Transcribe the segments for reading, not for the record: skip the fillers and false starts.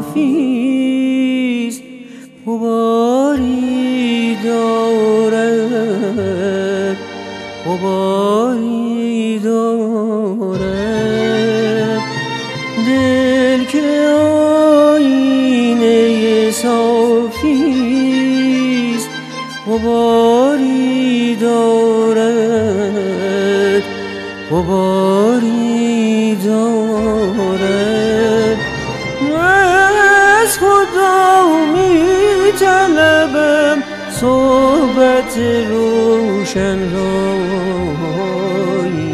صافیست غباری دارد غباری دارد دل که آینه صافیست غباری دارد غباری دارد از خدا می طلبم صحبت روشن رایی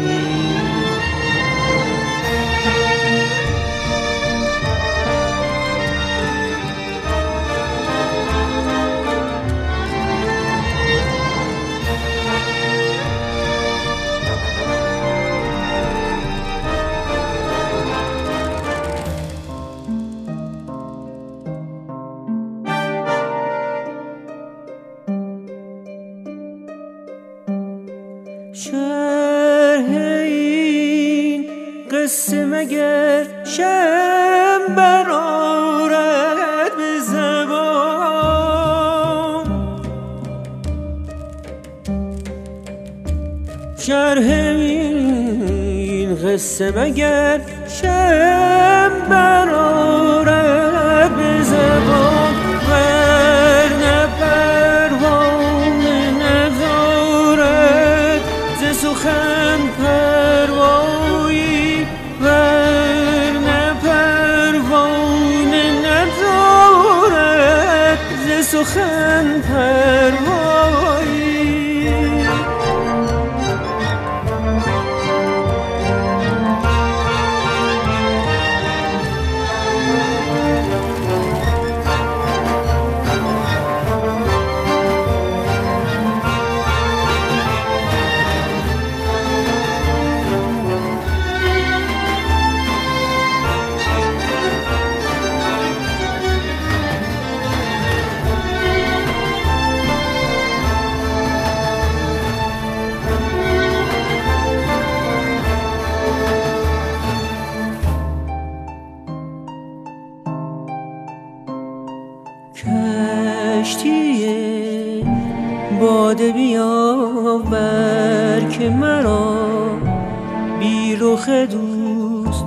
شرح این قصه مگر شم برآرد به زبان شرح این قصه مگر شم برآرد به زبان ورنه پروانه ندارد سخن پروایی ورنه پروانه ندارد ز سخن پروایی کشتی باده بیاور که مرا بی رخ دوست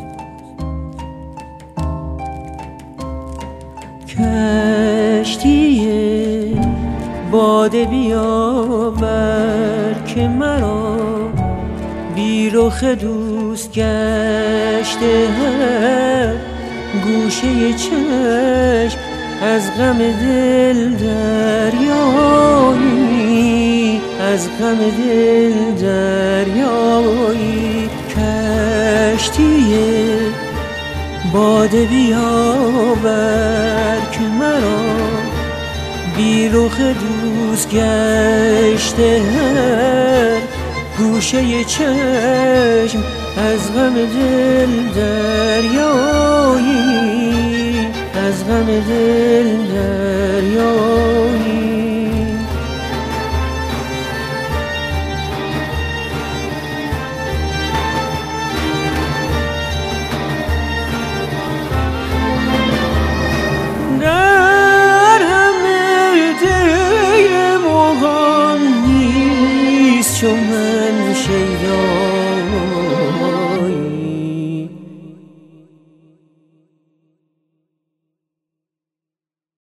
کشتی باده بیاور که مرا بی رخ دوست گشته هر گوشه چشم از غم دل دریایی از غم دل دریایی کشتی باده بیاور که مرا بی رخ دوست گشته هر گوشه چشم از غم دل دریایی از غم دل دریایی در همه ده مغان نیست چون من شیدا